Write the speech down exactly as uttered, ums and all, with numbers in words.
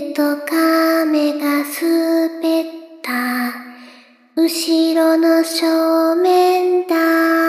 ると亀が滑った。後ろの正面だ。